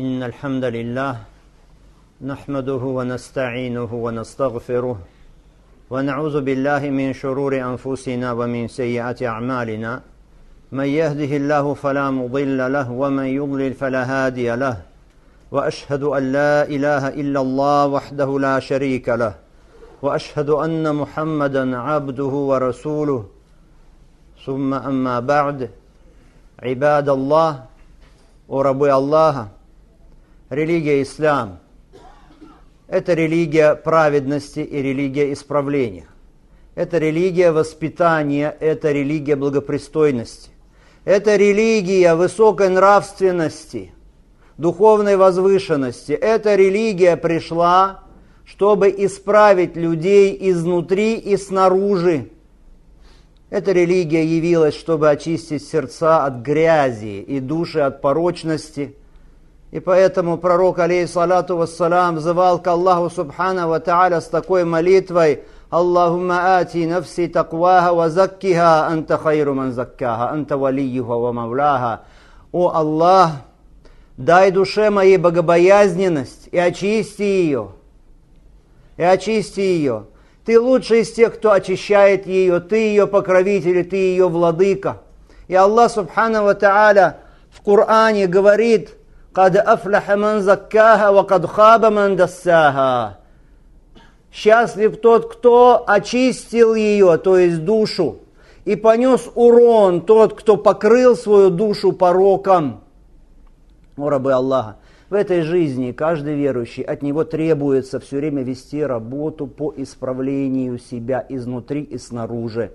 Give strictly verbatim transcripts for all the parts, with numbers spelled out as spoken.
إن الحمد لله نحمده ونستعينه ونستغفره ونعوذ بالله من شرور أنفسنا ومن سيئات أعمالنا من يهده الله فلا مضل له ومن يضلل فلا هادي له وأشهد أن لا إله إلا الله وحده لا شريك له وأشهد أن محمدا عبده ورسوله ثم أما بعد عباد الله о рабы Аллаха, религия ислам – это религия праведности и религия исправления. Это религия воспитания, это религия благопристойности. Это религия высокой нравственности, духовной возвышенности. Эта религия пришла, чтобы исправить людей изнутри и снаружи. Эта религия явилась, чтобы очистить сердца от грязи и души от порочности. И поэтому пророк, алейхиссалату вассалам, взывал к Аллаху субхана ва тааля с такой молитвой: «Аллахумма ати нафси такваха ва заккиха, анта хайру ман заккаха, анта валиюха ва мавляха». О Аллах, дай душе моей богобоязненность и очисти ее, и очисти ее. Ты лучший из тех, кто очищает ее, ты ее покровитель, ты ее владыка. И Аллах субхана ва тааля в Коране говорит: «Кад афляха ман заккаха ва кад хаба ман дассаха». Счастлив тот, кто очистил ее, то есть душу, и понес урон тот, кто покрыл свою душу пороком. О рабы Аллаха, в этой жизни каждый верующий, от него требуется все время вести работу по исправлению себя изнутри и снаружи.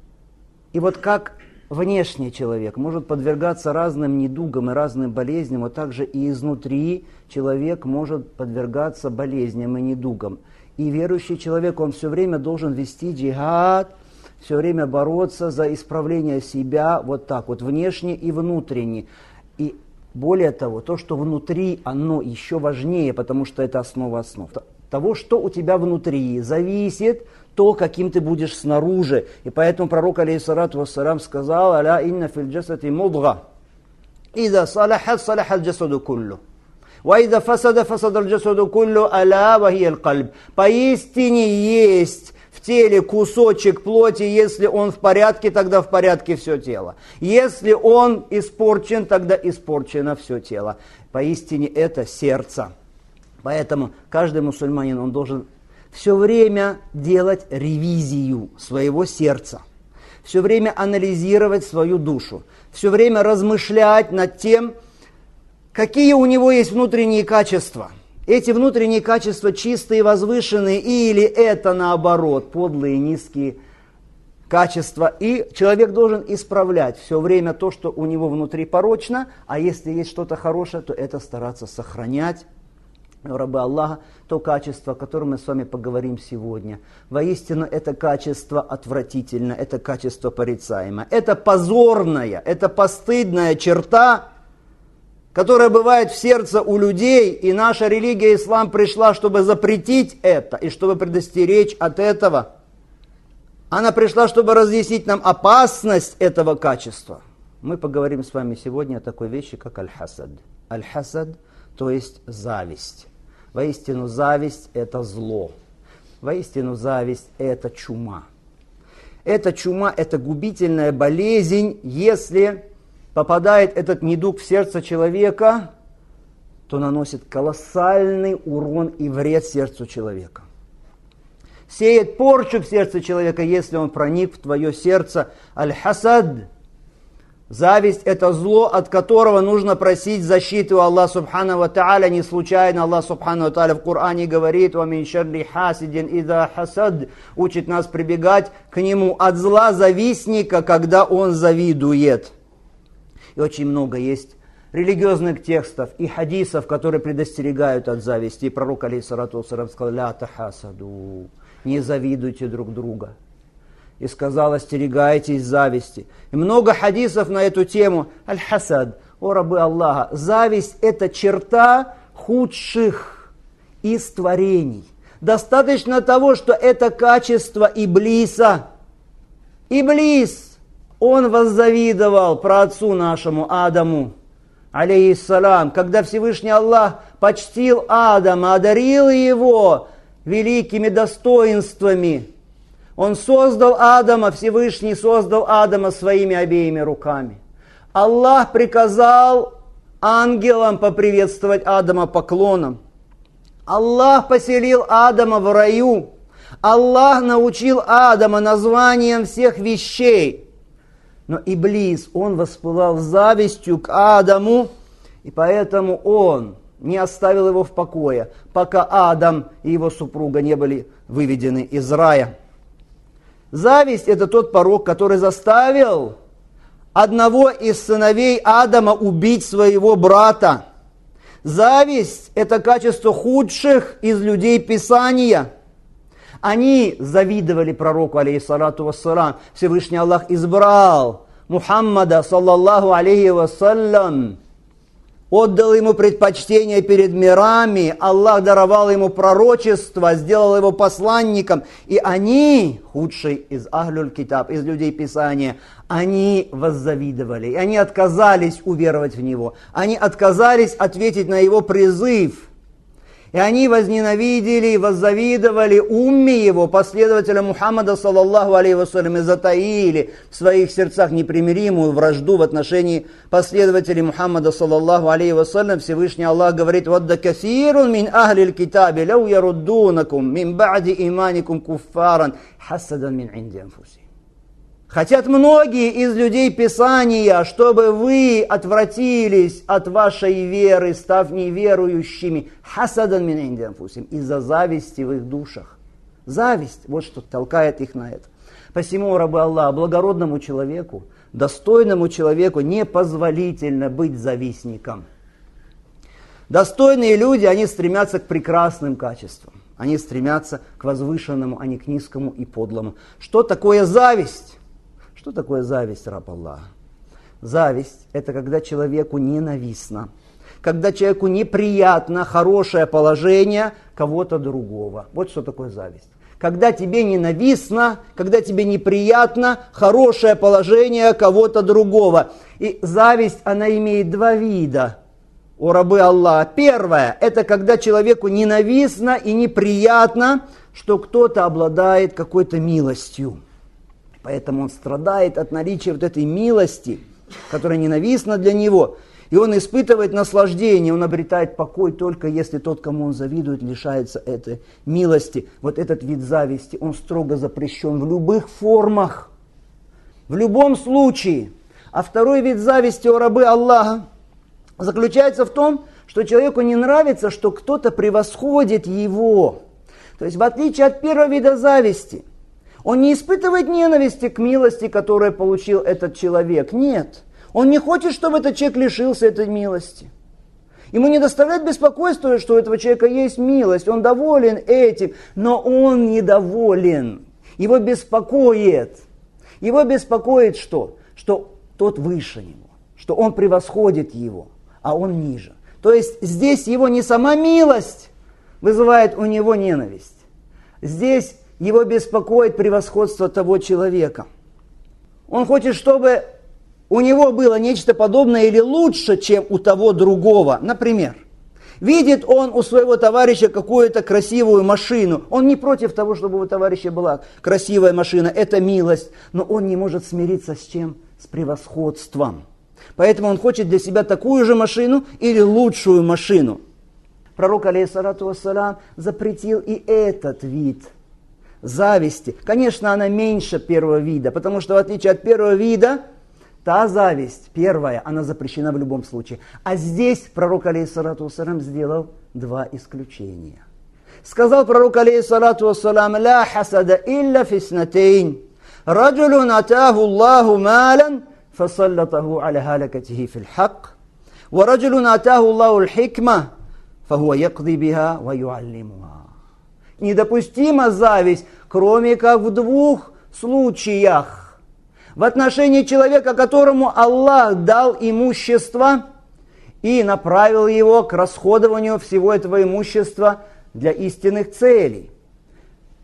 И вот как внешний человек может подвергаться разным недугам и разным болезням, вот так же и изнутри человек может подвергаться болезням и недугам. И верующий человек, он все время должен вести джихад, все время бороться за исправление себя, вот так вот, внешне и внутренне. И более того, то, что внутри, оно еще важнее, потому что это основа основ. Того, что у тебя внутри, зависит то, каким ты будешь снаружи. И поэтому пророк, алейхиссалату вассалам, сказал: «Аля инна фил джасади мудга, иза салахат салахал джасаду куллю, ва иза фасада фасадал джасаду куллю, аля ва хия аль-кальб». Поистине есть в теле кусочек плоти, если он в порядке, тогда в порядке все тело. Если он испорчен, тогда испорчено все тело. Поистине это сердце. Поэтому каждый мусульманин, он должен все время делать ревизию своего сердца, все время анализировать свою душу, все время размышлять над тем, какие у него есть внутренние качества. Эти внутренние качества чистые, возвышенные, или это наоборот, подлые, низкие качества. И человек должен исправлять все время то, что у него внутри порочно, а если есть что-то хорошее, то это стараться сохранять. Рабы Аллаха, то качество, о котором мы с вами поговорим сегодня. Воистину, это качество отвратительно, это качество порицаемое. Это позорная, это постыдная черта, которая бывает в сердце у людей, и наша религия ислам пришла, чтобы запретить это, и чтобы предостеречь от этого. Она пришла, чтобы разъяснить нам опасность этого качества. Мы поговорим с вами сегодня о такой вещи, как аль-хасад. Аль-хасад, то есть зависть. Воистину, зависть – это зло. Воистину, зависть – это чума. Эта чума – это губительная болезнь, если попадает этот недуг в сердце человека, то наносит колоссальный урон и вред сердцу человека. Сеет порчу в сердце человека, если он проник в твое сердце. Аль-хасад. Зависть – это зло, от которого нужно просить защиты у Аллаха субхана ва тааля. Не случайно Аллах субхана ва тааля в Коране говорит: «Ва мин шарри хасидин иза хасад», учит нас прибегать к нему от зла завистника, когда он завидует. И очень много есть религиозных текстов и хадисов, которые предостерегают от зависти. И пророк, алейхиссалату вассалам, сказал: «Ля тахасаду», не завидуйте друг друга. И сказал: остерегайтесь зависти. И много хадисов на эту тему. Аль-хасад, о рабы Аллаха, зависть – это черта худших из творений. Достаточно того, что это качество Иблиса. Иблис, он воззавидовал праотцу нашему Адаму, алейхиссалам, когда Всевышний Аллах почтил Адама, одарил его великими достоинствами, Он создал Адама, Всевышний создал Адама своими обеими руками. Аллах приказал ангелам поприветствовать Адама поклоном. Аллах поселил Адама в раю. Аллах научил Адама названиям всех вещей. Но Иблис, он воспылал завистью к Адаму, и поэтому он не оставил его в покое, пока Адам и его супруга не были выведены из рая. Зависть – это тот порок, который заставил одного из сыновей Адама убить своего брата. Зависть – это качество худших из людей Писания. Они завидовали пророку, алейхиссалату вассалам. Всевышний Аллах избрал Мухаммада, саллаллаху алейхи вассалям, отдал ему предпочтение перед мирами, Аллах даровал ему пророчество, сделал его посланником. И они, худшие из ахлюль китаб, из людей Писания, они воззавидовали, и они отказались уверовать в него. Они отказались ответить на его призыв. И они возненавидели и воззавидовали умме его, последователям Мухаммада, саллаллаху алейхи вассалям, и затаили в своих сердцах непримиримую вражду в отношении последователей Мухаммада, саллаллаху алейхи вассалям. Всевышний Аллах говорит: «Вадда касирун мин ахлил китаби, лау яруддунакум, мин ба'ди иманикум куффаран, хасадан мин инди анфусихим». Хотят многие из людей Писания, чтобы вы отвратились от вашей веры, став неверующими, хасадан мин инди анфусихим, из-за зависти в их душах. Зависть, вот что толкает их на это. Посему, рабы Аллаха, благородному человеку, достойному человеку непозволительно быть завистником. Достойные люди, они стремятся к прекрасным качествам. Они стремятся к возвышенному, а не к низкому и подлому. Что такое зависть? Что такое зависть, раб Аллаха? Зависть – это когда человеку ненавистно, когда человеку неприятно хорошее положение кого-то другого. Вот что такое зависть. Когда тебе ненавистно, когда тебе неприятно хорошее положение кого-то другого. И зависть, она имеет два вида, о рабы Аллаха. Первое – это когда человеку ненавистно и неприятно, что кто-то обладает какой-то милостью. Поэтому он страдает от наличия вот этой милости, которая ненавистна для него. И он испытывает наслаждение, он обретает покой только если тот, кому он завидует, лишается этой милости. Вот этот вид зависти, он строго запрещен в любых формах, в любом случае. А второй вид зависти, о рабы Аллаха, заключается в том, что человеку не нравится, что кто-то превосходит его. То есть в отличие от первого вида зависти, он не испытывает ненависти к милости, которую получил этот человек. Нет. Он не хочет, чтобы этот человек лишился этой милости. Ему не доставляет беспокойства, что у этого человека есть милость. Он доволен этим, но он недоволен. Его беспокоит. Его беспокоит что? Что тот выше него. Что он превосходит его, а он ниже. То есть здесь его не сама милость вызывает у него ненависть. Здесь его беспокоит превосходство того человека. Он хочет, чтобы у него было нечто подобное или лучше, чем у того другого. Например, видит он у своего товарища какую-то красивую машину. Он не против того, чтобы у товарища была красивая машина. Это милость. Но он не может смириться с чем? С превосходством. Поэтому он хочет для себя такую же машину или лучшую машину. Пророк, алейхиссалату вассалям, запретил и этот вид зависти. Конечно, она меньше первого вида, потому что в отличие от первого вида, та зависть, первая, она запрещена в любом случае. А здесь пророк, алейхиссалату вассалям, сделал два исключения. Сказал пророк, алейхиссалату вассалям: «Ла хасада илля фиснатейн. Раджулун атаху Аллаху малян, фасаллатаху аля халакатихи фил хак. Ва раджулун атаху Аллаху аль-хикма, фахуа якди биха ва юаллимуха». Недопустима зависть, кроме как в двух случаях. В отношении человека, которому Аллах дал имущество и направил его к расходованию всего этого имущества для истинных целей.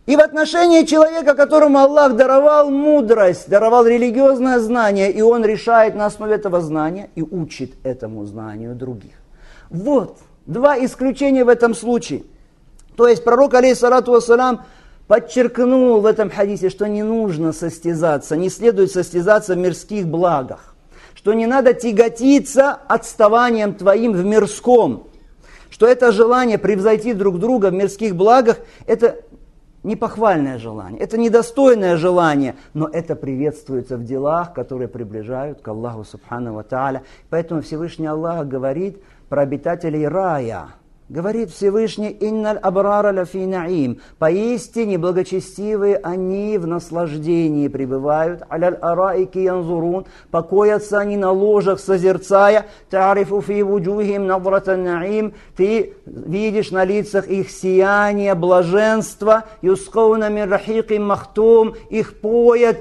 И в отношении человека, которому Аллах даровал мудрость, даровал религиозное знание, и он решает на основе этого знания и учит этому знанию других. Вот два исключения в этом случае. То есть пророк, алейхиссалату вассалям, подчеркнул в этом хадисе, что не нужно состязаться, не следует состязаться в мирских благах, что не надо тяготиться отставанием твоим в мирском, что это желание превзойти друг друга в мирских благах, это непохвальное желание, это недостойное желание, но это приветствуется в делах, которые приближают к Аллаху Субхану ва Тааля. Поэтому Всевышний Аллах говорит про обитателей рая. Говорит Всевышний: «Инналь абрара ла фи наим». Поистине благочестивые они в наслаждении пребывают. «Аляль араики янзурун». Покоятся они на ложах, созерцая. «Та'рифу фи вуджухим надрата наим». Ты видишь на лицах их сияние, блаженство. «Юскауна мин рахиким махтум». Их поят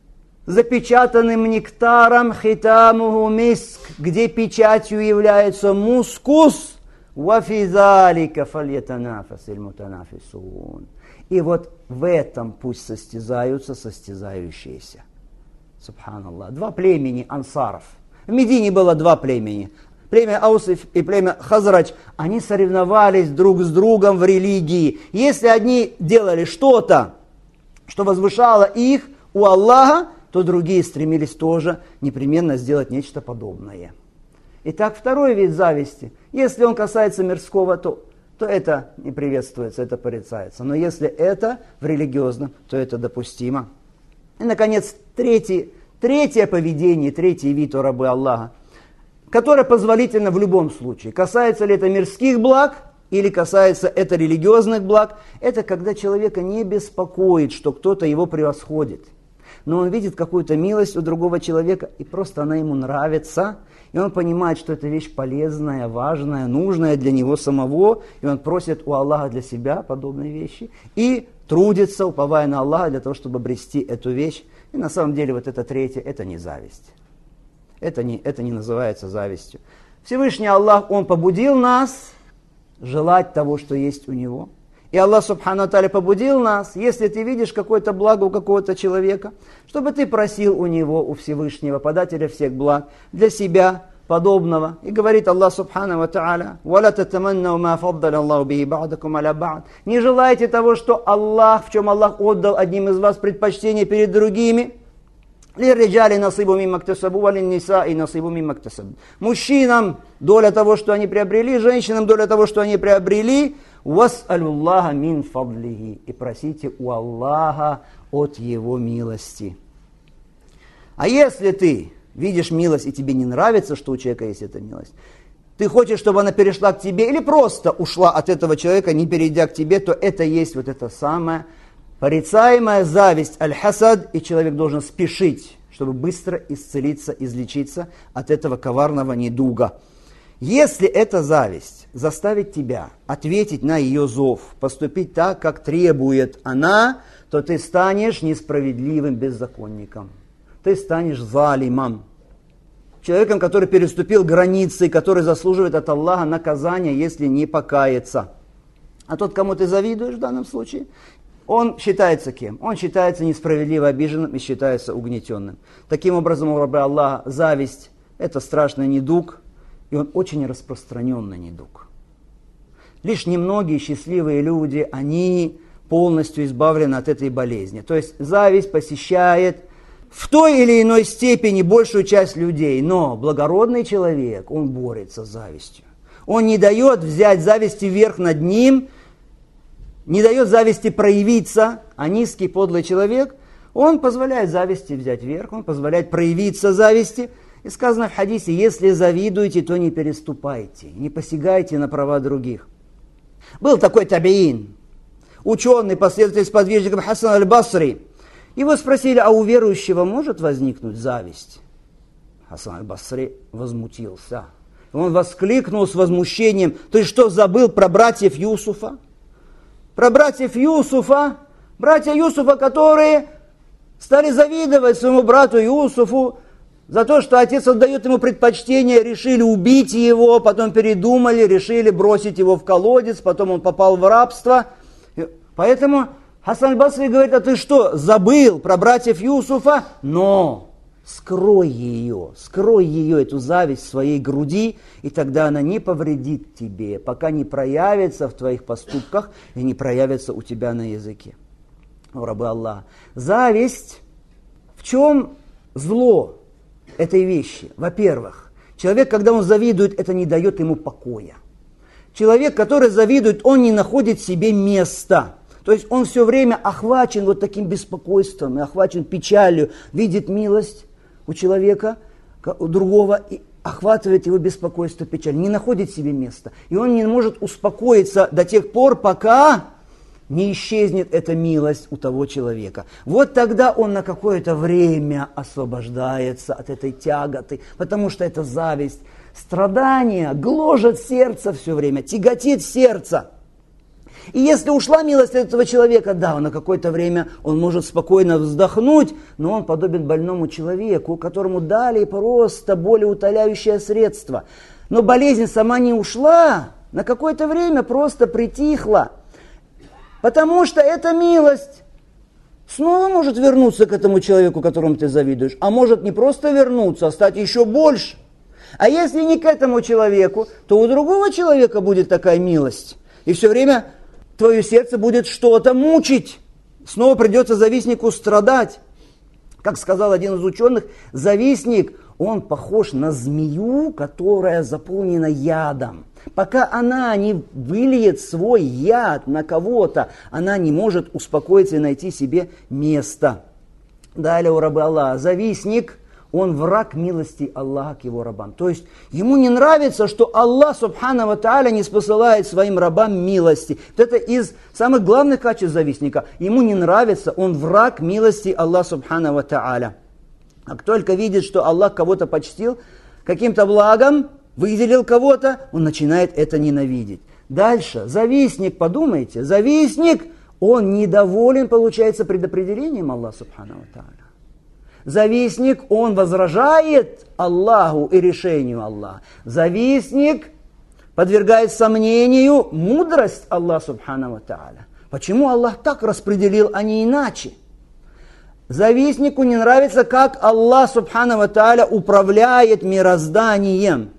запечатанным нектаром. «Хитамуху миск», где печатью является мускус. وَفِي ذَلِكَ فَلْيَتَنَافَسِ الْمُتَنَافِسُونَ. И вот в этом пусть состязаются состязающиеся. Субханаллах. Два племени ансаров. В Медине было два племени. Племя Аус и племя Хазрач. Они соревновались друг с другом в религии. Если одни делали что-то, что возвышало их у Аллаха, то другие стремились тоже непременно сделать нечто подобное. Итак, второй вид зависти. Если он касается мирского, то, то это не приветствуется, это порицается. Но если это в религиозном, то это допустимо. И, наконец, третий, третье поведение, третий вид у рабы Аллаха, которое позволительно в любом случае. Касается ли это мирских благ или касается это религиозных благ, это когда человека не беспокоит, что кто-то его превосходит. Но он видит какую-то милость у другого человека, и просто она ему нравится. И он понимает, что это вещь полезная, важная, нужная для него самого. И он просит у Аллаха для себя подобные вещи. И трудится, уповая на Аллаха, для того, чтобы обрести эту вещь. И на самом деле вот это третье, это не зависть. Это не, это не называется завистью. Всевышний Аллах, Он побудил нас желать того, что есть у Него. И Аллах Субхану ва Тааля побудил нас, если ты видишь какое-то благо у какого-то человека, чтобы ты просил у него, у Всевышнего, подателя всех благ, для себя подобного. И говорит Аллах Субхану ва Тааля: «Валя татаманнау ма фаддаля Аллаху бихи ба'дакум аля ба'д». Не желайте того, что Аллах, в чем Аллах отдал одним из вас предпочтение перед другими. «Лирриджали насибу мимма ктасабу, ва линнисаи насибу мимма ктасабу». Мужчинам доля того, что они приобрели, женщинам доля того, что они приобрели. «Вас'алюллаха мин фадлихи». И просите у Аллаха от Его милости. А если ты видишь милость, и тебе не нравится, что у человека есть эта милость, ты хочешь, чтобы она перешла к тебе, или просто ушла от этого человека, не перейдя к тебе, то это есть вот это самое порицаемая зависть, аль-хасад, и человек должен спешить, чтобы быстро исцелиться, излечиться от этого коварного недуга. Если эта зависть заставит тебя ответить на ее зов, поступить так, как требует она, то ты станешь несправедливым беззаконником. Ты станешь залимом. Человеком, который переступил границы, который заслуживает от Аллаха наказания, если не покается. А тот, кому ты завидуешь в данном случае, он считается кем? Он считается несправедливо обиженным и считается угнетенным. Таким образом, у раба Аллаха зависть – это страшный недуг, и он очень распространенный недуг. Лишь немногие счастливые люди, они полностью избавлены от этой болезни. То есть зависть посещает в той или иной степени большую часть людей, но благородный человек, он борется с завистью. Он не дает взять зависти верх над ним, не дает зависти проявиться, а низкий, подлый человек, он позволяет зависти взять верх, он позволяет проявиться зависти. И сказано в хадисе: если завидуете, то не переступайте, не посягайте на права других. Был такой табиин, ученый, последователь сподвижников Хасан аль-Басри. Его спросили: а у верующего может возникнуть зависть? Хасан аль-Басри возмутился. Он воскликнул с возмущением: ты что, забыл про братьев Юсуфа? Про братьев Юсуфа, братья Юсуфа, которые стали завидовать своему брату Юсуфу за то, что отец отдает ему предпочтение, решили убить его, потом передумали, решили бросить его в колодец, потом он попал в рабство. Поэтому Хасан аль-Басри говорит, а ты что, забыл про братьев Юсуфа? Но скрой ее, скрой ее, эту зависть в своей груди, и тогда она не повредит тебе, пока не проявится в твоих поступках и не проявится у тебя на языке. О, рабы Аллаха. Зависть, в чем зло этой вещи? Во-первых, человек, когда он завидует, это не дает ему покоя. Человек, который завидует, он не находит себе места. То есть он все время охвачен вот таким беспокойством, и охвачен печалью, видит милость у человека, у другого, и охватывает его беспокойство, печаль, не находит себе места. И он не может успокоиться до тех пор, пока не исчезнет эта милость у того человека. Вот тогда он на какое-то время освобождается от этой тяготы, потому что это зависть, страдание гложет сердце все время, тяготит сердце. И если ушла милость этого человека, да, на какое-то время он может спокойно вздохнуть, но он подобен больному человеку, которому дали просто болеутоляющее средство. Но болезнь сама не ушла, на какое-то время просто притихла. Потому что эта милость снова может вернуться к этому человеку, которому ты завидуешь, а может не просто вернуться, а стать еще больше. А если не к этому человеку, то у другого человека будет такая милость. И все время твое сердце будет что-то мучить. Снова придется завистнику страдать. Как сказал один из ученых, завистник, он похож на змею, которая заполнена ядом. Пока она не выльет свой яд на кого-то, она не может успокоиться и найти себе место. Далее, у рабы Аллаха, завистник, он враг милости Аллаха к его рабам. То есть ему не нравится, что Аллах субхана ва тааля не спосылает своим рабам милости. Вот это из самых главных качеств завистника. Ему не нравится, он враг милости Аллаха субхана ва тааля. Как только видит, что Аллах кого-то почтил каким-то благом, выделил кого-то, он начинает это ненавидеть. Дальше, завистник, подумайте, завистник, он недоволен, получается, предопределением Аллаха субхана ва тааля. Завистник, он возражает Аллаху и решению Аллаха. Завистник подвергает сомнению мудрость Аллаха субхана ва тааля. Почему Аллах так распределил, а не иначе? Завистнику не нравится, как Аллах субхана ва тааля управляет мирозданием.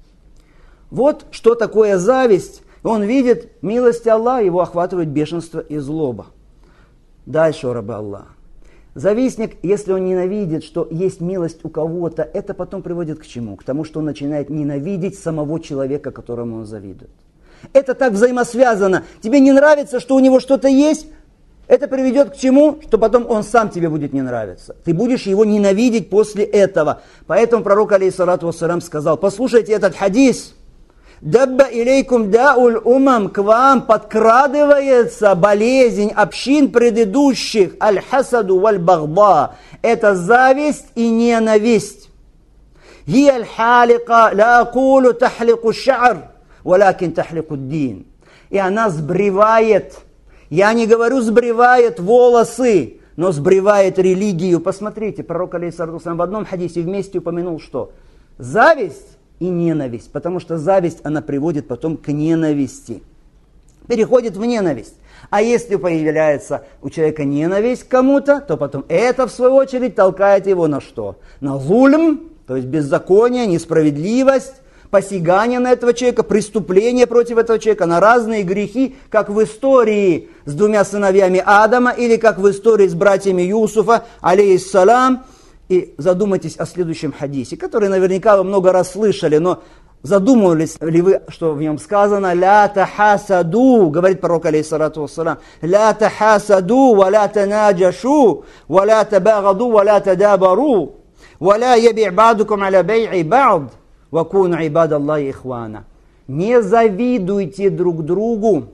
Вот что такое зависть. Он видит милость Аллаха, его охватывает бешенство и злоба. Дальше, рабы Аллаха. Завистник, если он ненавидит, что есть милость у кого-то, это потом приводит к чему? К тому, что он начинает ненавидеть самого человека, которому он завидует. Это так взаимосвязано. Тебе не нравится, что у него что-то есть, это приведет к чему? Что потом он сам тебе будет не нравиться. Ты будешь его ненавидеть после этого. Поэтому пророк, алейхиссалату вассалям, сказал, послушайте этот хадис. Дабба илейкум дауль умам, к вам подкрадывается болезнь общин предыдущих, аль-хасаду валь-багба, это зависть и ненависть. Хи аль-халика ла акулу тахлику ша'р, валякин тахлику дин. И она сбривает, я не говорю сбривает волосы, но сбривает религию. Посмотрите, пророк, алейхиссалату вассалям, в одном хадисе вместе упомянул, что зависть и ненависть, потому что зависть, она приводит потом к ненависти. Переходит в ненависть. А если появляется у человека ненависть к кому-то, то потом это, в свою очередь, толкает его на что? На зульм, то есть беззаконие, несправедливость, посягание на этого человека, преступление против этого человека, на разные грехи, как в истории с двумя сыновьями Адама, или как в истории с братьями Юсуфа, алейхиссалам. И задумайтесь о следующем хадисе, который наверняка вы много раз слышали, но задумывались ли вы, что в нем сказано «Ля тахасаду», говорит пророк, алейхиссалату вассалам, «Ля тахасаду, ва ля танаджашу, ва ля табагаду, ва ля тадабару, ва ля яби' ба'дукум аля бай'i ба'д, ва куну ибадаллахи ихвана». Не завидуйте друг другу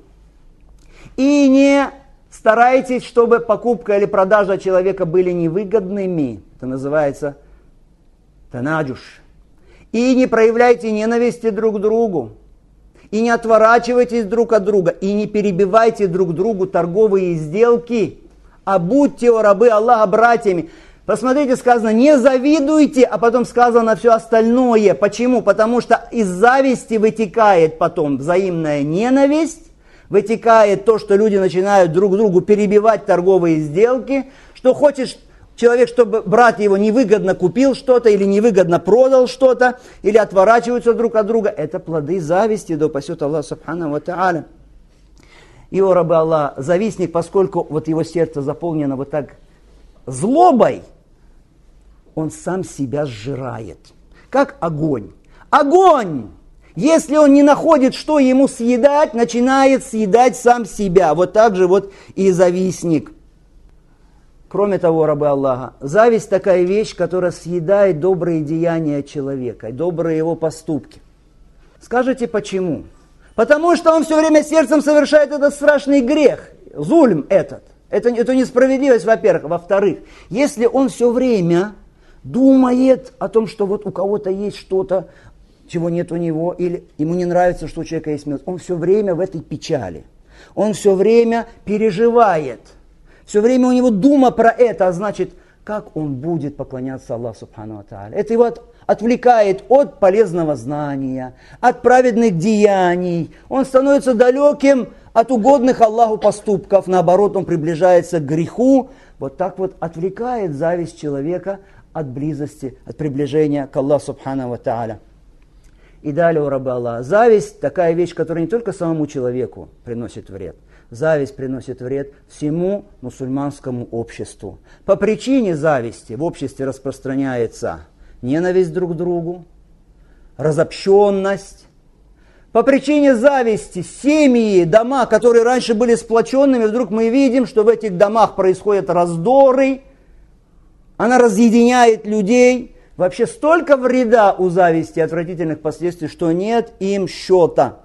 и не старайтесь, чтобы покупка или продажа человека были невыгодными. Это называется танаджуш. И не проявляйте ненависти друг к другу. И не отворачивайтесь друг от друга. И не перебивайте друг другу торговые сделки. А будьте, о рабы Аллаха, братьями. Посмотрите, сказано, не завидуйте, а потом сказано все остальное. Почему? Потому что из зависти вытекает потом взаимная ненависть. вытекает то, что люди начинают друг другу перебивать торговые сделки, что хочет человек, чтобы брат его невыгодно купил что-то или невыгодно продал что-то, или отворачиваются друг от друга. Это плоды зависти, да упасет Аллах субхану ва тааля. И, о рабы Аллах, завистник, поскольку вот его сердце заполнено вот так злобой, он сам себя сжирает. Как огонь. Огонь! Если он не находит, что ему съедать, начинает съедать сам себя. Вот так же вот и завистник. Кроме того, рабы Аллаха, зависть такая вещь, которая съедает добрые деяния человека, добрые его поступки. Скажите, почему? Потому что он все время сердцем совершает этот страшный грех, зульм этот. Это, это несправедливость, во-первых. Во-вторых, если он все время думает о том, что вот у кого-то есть что-то, чего нет у него, или ему не нравится, что у человека есть милость, он все время в этой печали. Он все время переживает. Все время у него дума про это, а значит, как он будет поклоняться Аллаху субхану ва тааля. Это его от, отвлекает от полезного знания, от праведных деяний. Он становится далеким от угодных Аллаху поступков. Наоборот, он приближается к греху. Вот так вот отвлекает зависть человека от близости, от приближения к Аллаху субхану ва тааля. И далее, о рабы Аллаха, зависть такая вещь, которая не только самому человеку приносит вред. Зависть приносит вред всему мусульманскому обществу. По причине зависти в обществе распространяется ненависть друг к другу, разобщенность. По причине зависти семьи, дома, которые раньше были сплоченными, вдруг мы видим, что в этих домах происходят раздоры, она разъединяет людей. Вообще столько вреда у зависти, отвратительных последствий, что нет им счета.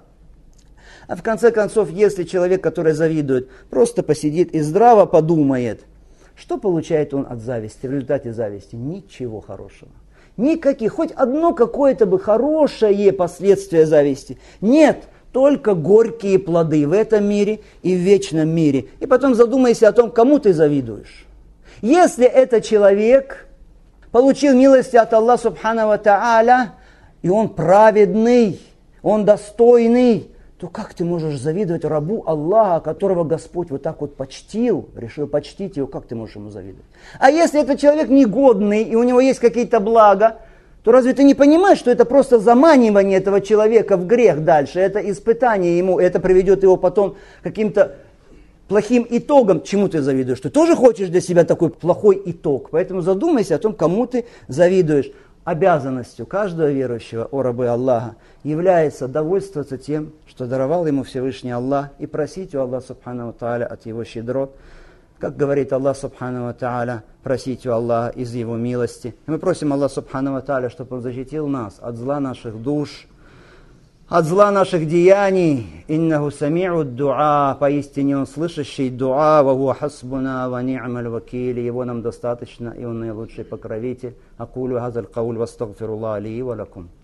А в конце концов, если человек, который завидует, просто посидит и здраво подумает, что получает он от зависти, в результате зависти? Ничего хорошего. Никаких, хоть одно какое-то бы хорошее последствие зависти. Нет, только горькие плоды в этом мире и в вечном мире. И потом задумайся о том, кому ты завидуешь. Если это человек получил милости от Аллаха субхану ва тааля, и он праведный, он достойный, то как ты можешь завидовать рабу Аллаха, которого Господь вот так вот почтил, решил почтить его, как ты можешь ему завидовать? А если этот человек негодный, и у него есть какие-то блага, то разве ты не понимаешь, что это просто заманивание этого человека в грех дальше, это испытание ему, это приведет его потом к каким-то плохим итогом? Чему ты завидуешь? Ты тоже хочешь для себя такой плохой итог, поэтому задумайся о том, кому ты завидуешь. Обязанностью каждого верующего, о рабы Аллаха, является довольствоваться тем, что даровал ему Всевышний Аллах, и просить у Аллаха субхану ва тааля от его щедрот. Как говорит Аллах субхану ва тааля, просить у Аллаха из его милости. И мы просим Аллаха субхану ва тааля, чтобы он защитил нас от зла наших душ, от зла наших деяний. Иннаху сами'у дуа, поистине он слышащий дуа, ва хуа хасбуна ва ни'маль вакиль, его нам достаточно, и он наилучший покровитель. Акулю хазаль кауль вастагфируллах ли ва лакум.